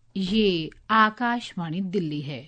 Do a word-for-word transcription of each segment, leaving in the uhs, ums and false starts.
ये आकाशवाणी दिल्ली है।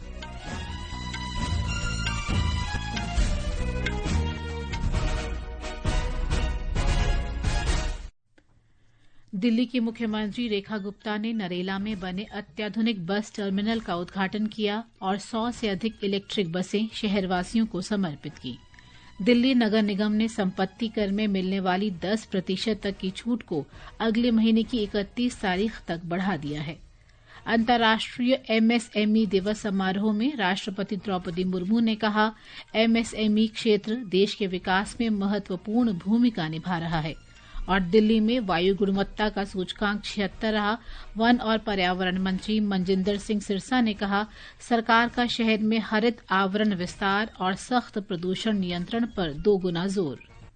दिल्ली की मुख्यमंत्री रेखा गुप्ता ने नरेला में बने अत्याधुनिक बस टर्मिनल का उद्घाटन किया और सौ से अधिक इलेक्ट्रिक बसें शहरवासियों को समर्पित की। दिल्ली नगर निगम ने संपत्ति कर में मिलने वाली दस प्रतिशत तक की छूट को अगले महीने की इकतीस तारीख तक बढ़ा दिया है। अंतर्राष्ट्रीय एमएसएमई दिवस समारोह में राष्ट्रपति द्रौपदी मुर्मू ने कहा, एमएसएमई क्षेत्र देश के विकास में महत्वपूर्ण भूमिका निभा रहा है और दिल्ली में वायु गुणवत्ता का सूचकांक छिहत्तर रहा। वन और पर्यावरण मंत्री मनजिंदर सिंह सिरसा ने कहा, सरकार का शहर में हरित आवरण विस्तार और सख्त प्रदूषण नियंत्रण पर दोगुना जोर।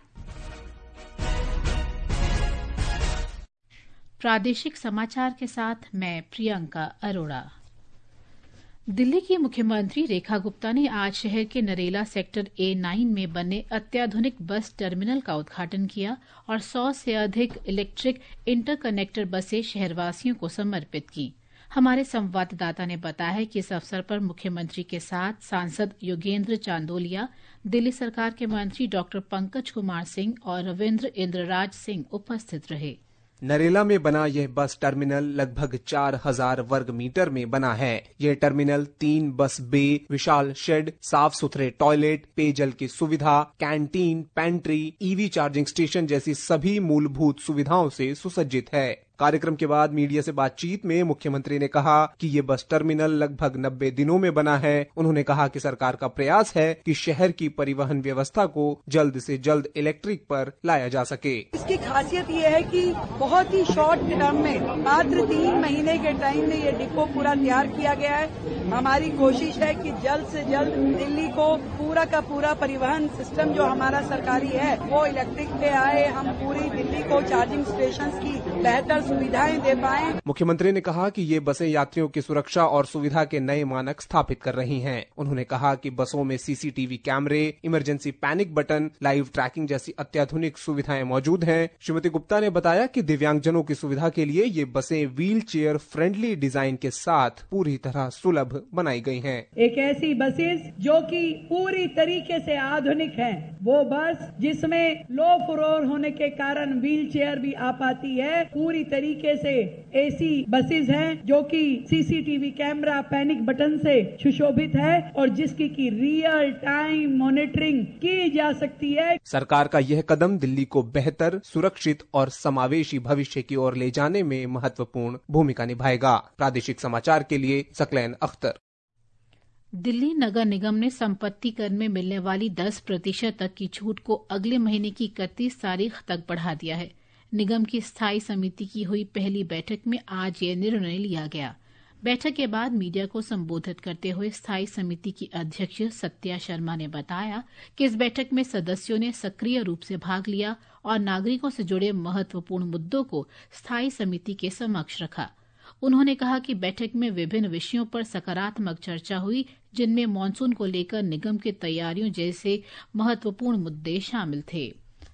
प्रादेशिक समाचार के साथ मैं प्रियंका अरोड़ा। दिल्ली की मुख्यमंत्री रेखा गुप्ता ने आज शहर के नरेला सेक्टर ए नाइन में बने अत्याधुनिक बस टर्मिनल का उद्घाटन किया और सौ से अधिक इलेक्ट्रिक इंटरकनेक्टर बसें शहरवासियों को समर्पित की। हमारे संवाददाता ने बताया कि इस अवसर पर मुख्यमंत्री के साथ सांसद योगेंद्र चांदोलिया, दिल्ली सरकार के मंत्री डॉक्टर पंकज कुमार सिंह और रविन्द्र इंद्रराज सिंह उपस्थित रहे। नरेला में बना यह बस टर्मिनल लगभग चार हजार वर्ग मीटर में बना है। यह टर्मिनल तीन बस बे, विशाल शेड, साफ सुथरे टॉयलेट, पेयजल की सुविधा, canteen, pantry, EV charging station जैसी सभी मूलभूत सुविधाओं से सुसज्जित है। कार्यक्रम के बाद मीडिया से बातचीत में मुख्यमंत्री ने कहा कि ये बस टर्मिनल लगभग नब्बे दिनों में बना है। उन्होंने कहा कि सरकार का प्रयास है कि शहर की परिवहन व्यवस्था को जल्द से जल्द इलेक्ट्रिक पर लाया जा सके। इसकी खासियत ये है कि बहुत ही शॉर्ट टर्म में, मात्र तीन महीने के टाइम में ये डिपो पूरा तैयार किया गया है। हमारी कोशिश है कि जल्द से जल्द दिल्ली को पूरा का पूरा परिवहन सिस्टम जो हमारा सरकारी है वो इलेक्ट्रिक पे आए। हम पूरी दिल्ली को चार्जिंग स्टेशन की बेहतर सुविधाएं दे पाएं। मुख्यमंत्री ने कहा कि ये बसें यात्रियों की सुरक्षा और सुविधा के नए मानक स्थापित कर रही हैं। उन्होंने कहा कि बसों में सीसीटीवी कैमरे, emergency panic button, live tracking जैसी अत्याधुनिक सुविधाएं मौजूद हैं। श्रीमती गुप्ता ने बताया कि दिव्यांगजनों की सुविधा के लिए ये बसें व्हील चेयर फ्रेंडली डिजाइन के साथ पूरी तरह सुलभ बनाई गई हैं। एक ऐसी बसेस जो कि पूरी तरीके से आधुनिक है, वो बस जिसमें लो फ्लोर होने के कारण व्हील चेयर भी आ पाती है। पूरी तरीके से एसी बसेस हैं जो कि सीसीटीवी कैमरा, पैनिक बटन से सुशोभित है और जिसकी की रियल टाइम मॉनिटरिंग की जा सकती है। सरकार का यह कदम दिल्ली को बेहतर, सुरक्षित और समावेशी भविष्य की ओर ले जाने में महत्वपूर्ण भूमिका निभाएगा। प्रादेशिक समाचार के लिए सकलैन अख्तर। दिल्ली नगर निगम ने संपत्ति कर में मिलने वाली दस प्रतिशत तक की छूट को अगले महीने की इकतीस तारीख तक बढ़ा दिया है। निगम की स्थायी समिति की हुई पहली बैठक में आज ये निर्णय लिया गया। बैठक के बाद मीडिया को संबोधित करते हुए स्थायी समिति की अध्यक्ष सत्या शर्मा ने बताया कि इस बैठक में सदस्यों ने सक्रिय रूप से भाग लिया और नागरिकों से जुड़े महत्वपूर्ण मुद्दों को स्थायी समिति के समक्ष रखा। उन्होंने कहा कि बैठक में विभिन्न विषयों पर सकारात्मक चर्चा हुई, जिनमें मानसून को लेकर निगम की तैयारियों जैसे महत्वपूर्ण मुद्दे शामिल थे।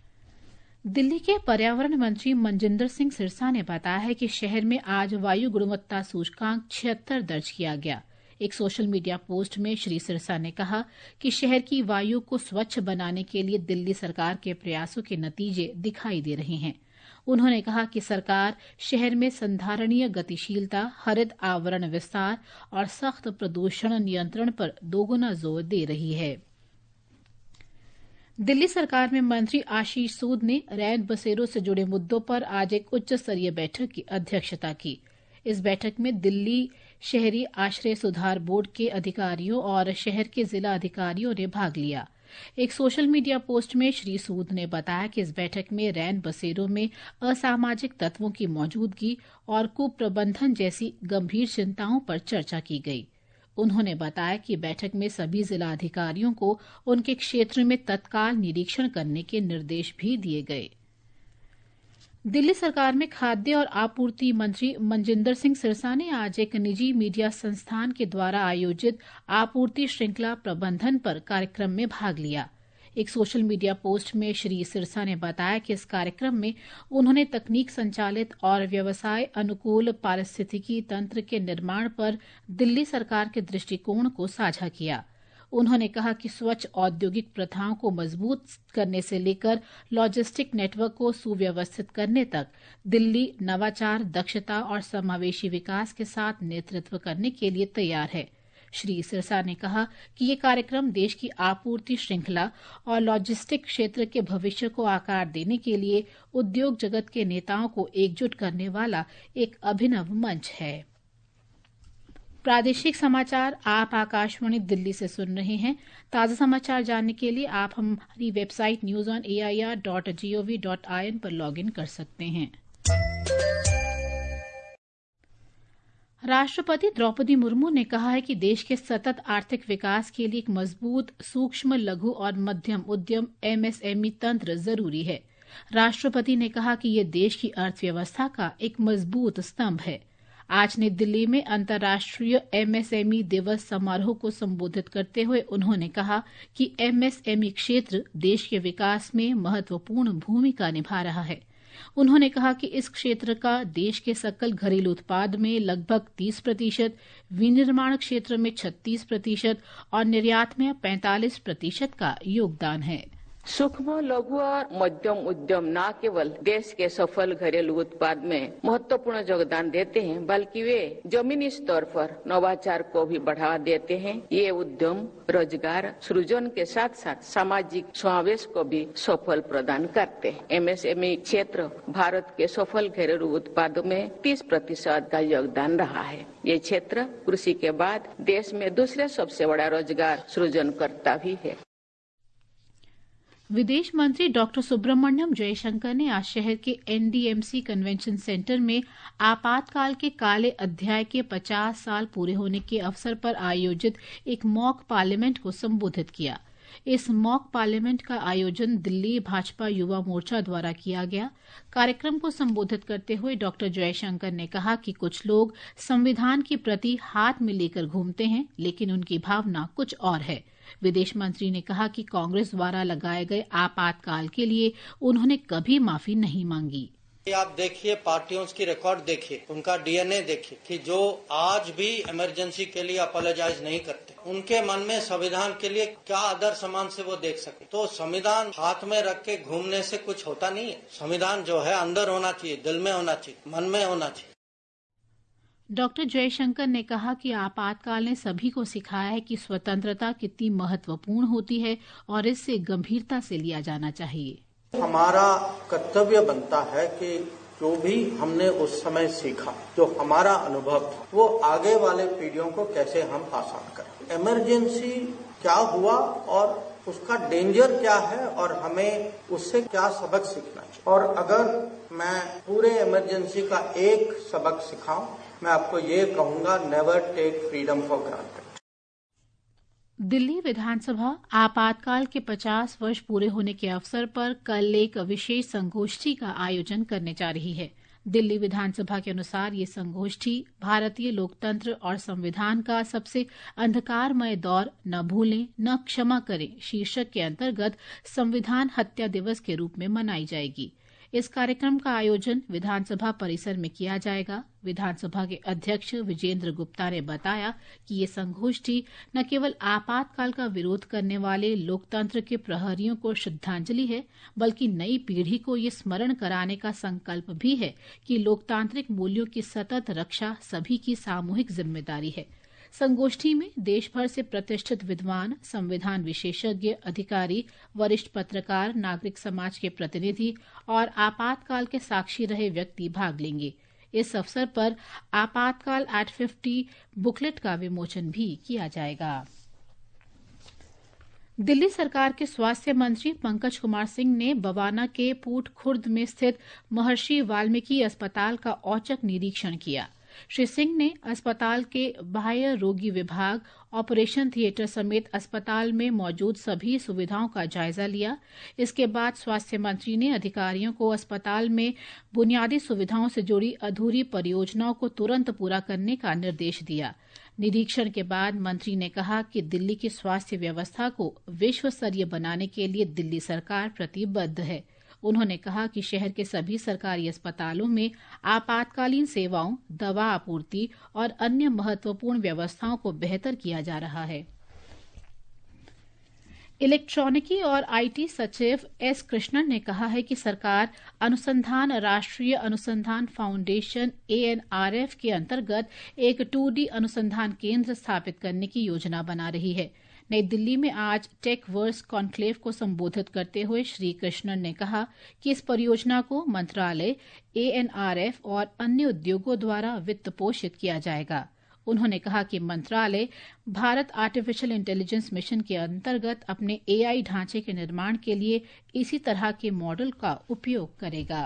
दिल्ली के पर्यावरण मंत्री मनजिंदर सिंह सिरसा ने बताया है कि शहर में आज वायु गुणवत्ता सूचकांक छिहत्तर दर्ज किया गया। एक सोशल मीडिया पोस्ट में श्री सिरसा ने कहा कि शहर की वायु को स्वच्छ बनाने के लिए दिल्ली सरकार के प्रयासों के नतीजे दिखाई दे रहे हैं। उन्होंने कहा कि सरकार शहर में संधारणीय गतिशीलता, हरित आवरण विस्तार और सख्त प्रदूषण नियंत्रण पर दोगुना जोर दे रही है। दिल्ली सरकार में मंत्री आशीष सूद ने रैन बसेरों से जुड़े मुद्दों पर आज एक उच्च स्तरीय बैठक की अध्यक्षता की। इस बैठक में दिल्ली शहरी आश्रय सुधार बोर्ड के अधिकारियों और शहर के जिला अधिकारियों ने भाग लिया। एक सोशल मीडिया पोस्ट में श्री सूद ने बताया कि इस बैठक में रैन बसेरों में असामाजिक तत्वों की मौजूदगी और कुप्रबंधन जैसी गंभीर चिंताओं पर चर्चा की गई। उन्होंने बताया कि बैठक में सभी जिला अधिकारियों को उनके क्षेत्र में तत्काल निरीक्षण करने के निर्देश भी दिए गए। दिल्ली सरकार में खाद्य और आपूर्ति मंत्री मनजिंदर सिंह सिरसा ने आज एक निजी मीडिया संस्थान के द्वारा आयोजित आपूर्ति श्रृंखला प्रबंधन पर कार्यक्रम में भाग लिया। एक सोशल मीडिया पोस्ट में श्री सिरसा ने बताया कि इस कार्यक्रम में उन्होंने तकनीक संचालित और व्यवसाय अनुकूल पारिस्थितिकी तंत्र के निर्माण पर दिल्ली सरकार के दृष्टिकोण को साझा किया। उन्होंने कहा कि स्वच्छ औद्योगिक प्रथाओं को मजबूत करने से लेकर लॉजिस्टिक नेटवर्क को सुव्यवस्थित करने तक दिल्ली नवाचार, दक्षता और समावेशी विकास के साथ नेतृत्व करने के लिए तैयार है। श्री सिरसा ने कहा कि ये कार्यक्रम देश की आपूर्ति श्रृंखला और लॉजिस्टिक क्षेत्र के भविष्य को आकार देने के लिए उद्योग जगत के नेताओं को एकजुट करने वाला एक अभिनव मंच है। प्रादेशिक समाचार आप आकाशवाणी दिल्ली से सुन रहे हैं। ताज़ा समाचार जानने के लिए आप हमारी website news on A I R dot G O V dot I N पर लॉग इन कर सकते हैं। राष्ट्रपति द्रौपदी मुर्मू ने कहा है कि देश के सतत आर्थिक विकास के लिए एक मजबूत सूक्ष्म, लघु और मध्यम उद्यम एम एस एम ई तंत्र जरूरी है। राष्ट्रपति ने कहा कि ये देश की अर्थव्यवस्था का एक मजबूत स्तंभ है। आज नई दिल्ली में अंतर्राष्ट्रीय एम एस एम ई दिवस समारोह को संबोधित करते हुए उन्होंने कहा कि एम एस एम ई क्षेत्र देश के विकास में महत्वपूर्ण भूमिका निभा रहा है। उन्होंने कहा कि इस क्षेत्र का देश के सकल घरेलू उत्पाद में लगभग तीस प्रतिशत, विनिर्माण क्षेत्र में छत्तीस प्रतिशत और निर्यात में पैंतालीस प्रतिशत का योगदान है। सूक्ष्म, लघु और मध्यम उद्यम न केवल देश के सफल घरेलू उत्पाद में महत्वपूर्ण योगदान देते हैं, बल्कि वे जमीनी स्तर पर नवाचार को भी बढ़ावा देते हैं। ये उद्यम रोजगार सृजन के साथ साथ सामाजिक समावेश को भी सफल प्रदान करते हैं। एम एस एम ई क्षेत्र भारत के सफल घरेलू उत्पादों में तीस प्रतिशत का योगदान रहा है। ये क्षेत्र कृषि के बाद देश में दूसरे सबसे बड़ा रोजगार सृजनकर्ता भी है। विदेश मंत्री डॉक्टर सुब्रमण्यम जयशंकर ने आज शहर के N D M C convention centre में आपातकाल के काले अध्याय के पचास साल पूरे होने के अवसर पर आयोजित एक मॉक पार्लियामेंट को संबोधित किया। इस मॉक पार्लियामेंट का आयोजन दिल्ली भाजपा युवा मोर्चा द्वारा किया गया। कार्यक्रम को संबोधित करते हुए डॉक्टर जयशंकर ने कहा कि कुछ लोग संविधान की प्रति हाथ में लेकर घूमते हैं, लेकिन उनकी भावना कुछ और है। विदेश मंत्री ने कहा कि कांग्रेस द्वारा लगाए गए आपातकाल के लिए उन्होंने कभी माफी नहीं मांगी। आप देखिए, पार्टियों की रिकॉर्ड देखिए, उनका डी एन ए देखिए कि जो आज भी इमरजेंसी के लिए अपोलोजाइज नहीं करते, उनके मन में संविधान के लिए क्या आदर सम्मान से वो देख सके। तो संविधान हाथ में रख के घूमने से कुछ होता नहीं है। संविधान जो है अंदर होना चाहिए, दिल में होना चाहिए, मन में होना चाहिए। डॉक्टर जयशंकर ने कहा कि आपातकाल ने सभी को सिखाया है कि स्वतंत्रता कितनी महत्वपूर्ण होती है और इससे गंभीरता से लिया जाना चाहिए। हमारा कर्तव्य बनता है कि जो भी हमने उस समय सीखा, जो हमारा अनुभव था, वो आगे वाले पीढ़ियों को कैसे हम पास ऑन करें। इमरजेंसी क्या हुआ और उसका डेंजर क्या है और हमें उससे क्या सबक सीखना चाहिए। और अगर मैं पूरे इमरजेंसी का एक सबक सिखाऊं, मैं आपको ये कहूंगा, never take freedom for granted. Delhi विधानसभा आपातकाल के पचास वर्ष पूरे होने के अवसर पर कल एक विशेष संगोष्ठी का आयोजन करने जा रही है। दिल्ली विधानसभा के अनुसार ये संगोष्ठी भारतीय लोकतंत्र और संविधान का सबसे अंधकारमय दौर न भूलें न क्षमा करें शीर्षक के अंतर्गत संविधान हत्या दिवस के रूप में मनाई जाएगी। इस कार्यक्रम का आयोजन विधानसभा परिसर में किया जाएगा। विधानसभा के अध्यक्ष विजेंद्र गुप्ता ने बताया कि ये संगोष्ठी न केवल आपातकाल का विरोध करने वाले लोकतंत्र के प्रहरियों को श्रद्धांजलि है, बल्कि नई पीढ़ी को ये स्मरण कराने का संकल्प भी है कि लोकतांत्रिक मूल्यों की सतत रक्षा सभी की सामूहिक जिम्मेदारी है। संगोष्ठी में देश भर से प्रतिष्ठित विद्वान, संविधान विशेषज्ञ, अधिकारी, वरिष्ठ पत्रकार, नागरिक समाज के प्रतिनिधि और आपातकाल के साक्षी रहे व्यक्ति भाग लेंगे। इस अवसर पर आपातकाल एट फिफ्टी बुकलेट का विमोचन भी किया जाएगा। दिल्ली सरकार के स्वास्थ्य मंत्री पंकज कुमार सिंह ने बवाना के पूट खुर्द में स्थित महर्षि वाल्मीकि अस्पताल का औचक निरीक्षण किया। श्री सिंह ने अस्पताल के बाह्य रोगी विभाग, ऑपरेशन थिएटर समेत अस्पताल में मौजूद सभी सुविधाओं का जायजा लिया। इसके बाद स्वास्थ्य मंत्री ने अधिकारियों को अस्पताल में बुनियादी सुविधाओं से जुड़ी अधूरी परियोजनाओं को तुरंत पूरा करने का निर्देश दिया। निरीक्षण के बाद मंत्री ने कहा कि दिल्ली की स्वास्थ्य व्यवस्था को विश्व स्तरीय बनाने के लिए दिल्ली सरकार प्रतिबद्ध है। उन्होंने कहा कि शहर के सभी सरकारी अस्पतालों में आपातकालीन सेवाओं, दवा आपूर्ति और अन्य महत्वपूर्ण व्यवस्थाओं को बेहतर किया जा रहा है। इलेक्ट्रॉनिकी और आईटी सचिव एस कृष्णन ने कहा है कि सरकार अनुसंधान राष्ट्रीय अनुसंधान foundation A N R F के अंतर्गत एक टू डी अनुसंधान केंद्र स्थापित करने की योजना बना रही है। नई दिल्ली में आज टेक वर्स कॉन्क्लेव को संबोधित करते हुए श्री कृष्णन ने कहा कि इस परियोजना को मंत्रालय, ए एन आर एफ और अन्य उद्योगों द्वारा वित्त पोषित किया जाएगा। उन्होंने कहा कि मंत्रालय भारत आर्टिफिशियल इंटेलिजेंस मिशन के अंतर्गत अपने ए आई ढांचे के निर्माण के लिए इसी तरह के मॉडल का उपयोग करेगा।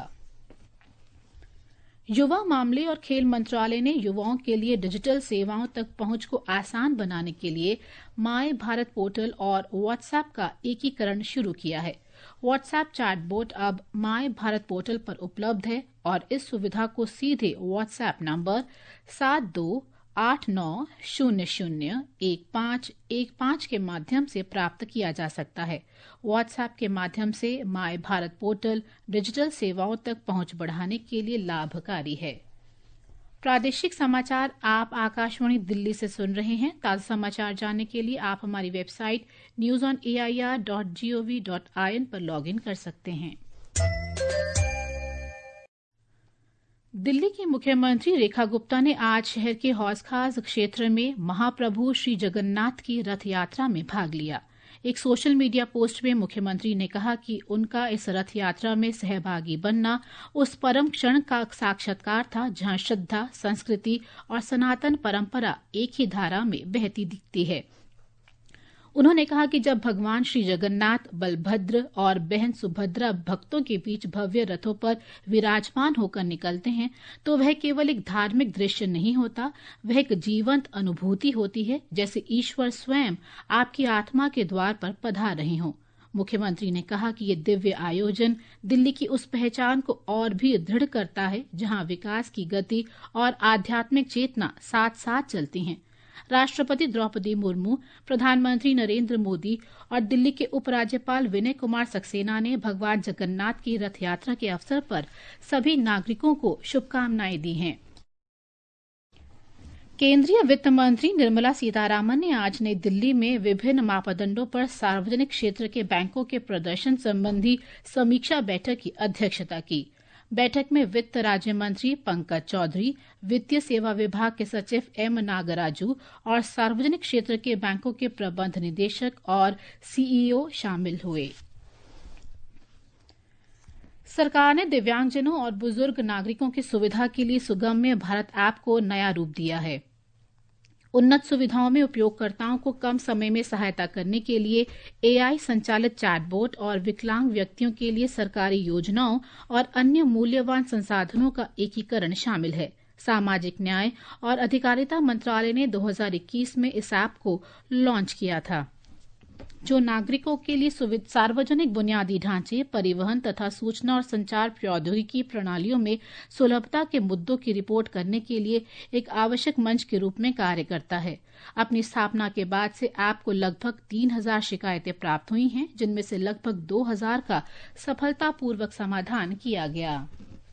युवा मामले और खेल मंत्रालय ने युवाओं के लिए डिजिटल सेवाओं तक पहुंच को आसान बनाने के लिए माय भारत पोर्टल और व्हाट्सएप का एकीकरण शुरू किया है। व्हाट्सएप चैटबॉट अब माय भारत पोर्टल पर उपलब्ध है और इस सुविधा को सीधे व्हाट्सएप नंबर सात दो आठ नौ शून्य शून्य एक पाँच एक पाँच के माध्यम से प्राप्त किया जा सकता है। व्हाट्सएप के माध्यम से माय भारत पोर्टल डिजिटल सेवाओं तक पहुंच बढ़ाने के लिए लाभकारी है। प्रादेशिक समाचार आप आकाशवाणी दिल्ली से सुन रहे हैं। ताजा समाचार जानने के लिए आप हमारी website news on A I R dot G O V dot I N पर लॉग इन कर सकते हैं। दिल्ली की मुख्यमंत्री रेखा गुप्ता ने आज शहर के हौसखास क्षेत्र में महाप्रभु श्री जगन्नाथ की रथ यात्रा में भाग लिया। एक सोशल मीडिया पोस्ट में मुख्यमंत्री ने कहा कि उनका इस रथ यात्रा में सहभागी बनना उस परम क्षण का साक्षात्कार था जहां श्रद्धा, संस्कृति और सनातन परंपरा एक ही धारा में बहती दिखती है। उन्होंने कहा कि जब भगवान श्री जगन्नाथ, बलभद्र और बहन सुभद्रा भक्तों के बीच भव्य रथों पर विराजमान होकर निकलते हैं तो वह केवल एक धार्मिक दृश्य नहीं होता, वह एक जीवंत अनुभूति होती है, जैसे ईश्वर स्वयं आपकी आत्मा के द्वार पर पधार रहे हों। मुख्यमंत्री ने कहा कि ये दिव्य आयोजन दिल्ली की उस पहचान को और भी दृढ़ करता है जहां विकास की गति और आध्यात्मिक चेतना साथ साथ चलती हैं। राष्ट्रपति द्रौपदी मुर्मू, प्रधानमंत्री नरेंद्र मोदी और दिल्ली के उपराज्यपाल विनय कुमार सक्सेना ने भगवान जगन्नाथ की रथ यात्रा के अवसर पर सभी नागरिकों को शुभकामनाएं दी हैं। केंद्रीय वित्त मंत्री निर्मला सीतारामन ने आज नई दिल्ली में विभिन्न मापदंडों पर सार्वजनिक क्षेत्र के बैंकों के प्रदर्शन संबंधी समीक्षा बैठक की अध्यक्षता की। बैठक में वित्त राज्य मंत्री पंकज चौधरी, वित्तीय सेवा विभाग के सचिव एम नागराजू और सार्वजनिक क्षेत्र के बैंकों के प्रबंध निदेशक और सी ई ओ शामिल हुए। सरकार ने दिव्यांगजनों और बुजुर्ग नागरिकों की सुविधा के लिए सुगम्य भारत ऐप को नया रूप दिया है। उन्नत सुविधाओं में उपयोगकर्ताओं को कम समय में सहायता करने के लिए ए आई संचालित चैटबॉट और विकलांग व्यक्तियों के लिए सरकारी योजनाओं और अन्य मूल्यवान संसाधनों का एकीकरण शामिल है। सामाजिक न्याय और अधिकारिता मंत्रालय ने दो हज़ार इक्कीस में इस ऐप को लॉन्च किया था, जो नागरिकों के लिए सार्वजनिक बुनियादी ढांचे, परिवहन तथा सूचना और संचार प्रौद्योगिकी प्रणालियों में सुलभता के मुद्दों की रिपोर्ट करने के लिए एक आवश्यक मंच के रूप में कार्य करता है। अपनी स्थापना के बाद से ऐप को लगभग तीन हजार शिकायतें प्राप्त हुई हैं, जिनमें से लगभग दो हजार का सफलतापूर्वक समाधान किया गया।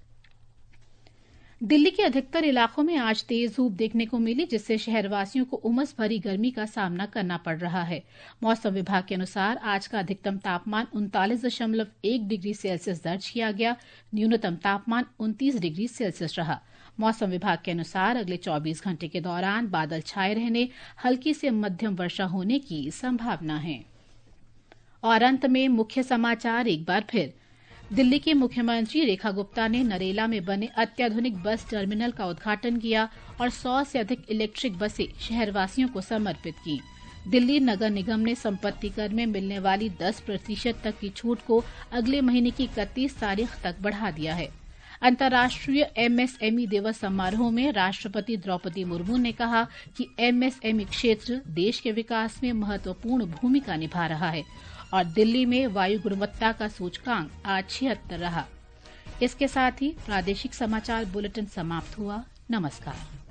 दिल्ली के अधिकतर इलाकों में आज तेज धूप देखने को मिली, जिससे शहरवासियों को उमस भरी गर्मी का सामना करना पड़ रहा है। मौसम विभाग के अनुसार आज का अधिकतम तापमान उनतालीस दशमलव एक डिग्री सेल्सियस दर्ज किया गया। न्यूनतम तापमान उनतीस डिग्री सेल्सियस रहा। मौसम विभाग के अनुसार अगले चौबीस घंटे के दौरान बादल छाए रहने, हल्की से मध्यम वर्षा होने की संभावना है। और अंत में मुख्य समाचार एक बार फिर। दिल्ली की मुख्यमंत्री रेखा गुप्ता ने नरेला में बने अत्याधुनिक बस टर्मिनल का उद्घाटन किया और सौ से अधिक इलेक्ट्रिक बसें शहरवासियों को समर्पित की। दिल्ली नगर निगम ने संपत्ति कर में मिलने वाली दस प्रतिशत तक की छूट को अगले महीने की इकतीस तारीख तक बढ़ा दिया है। अंतर्राष्ट्रीय एमएसएमई दिवस समारोह में राष्ट्रपति द्रौपदी मुर्मू ने कहा कि एमएसएमई क्षेत्र देश के विकास में महत्वपूर्ण भूमिका निभा रहा है और दिल्ली में वायु गुणवत्ता का सूचकांक आज छिहत्तर रहा। इसके साथ ही प्रादेशिक समाचार बुलेटिन समाप्त हुआ। नमस्कार।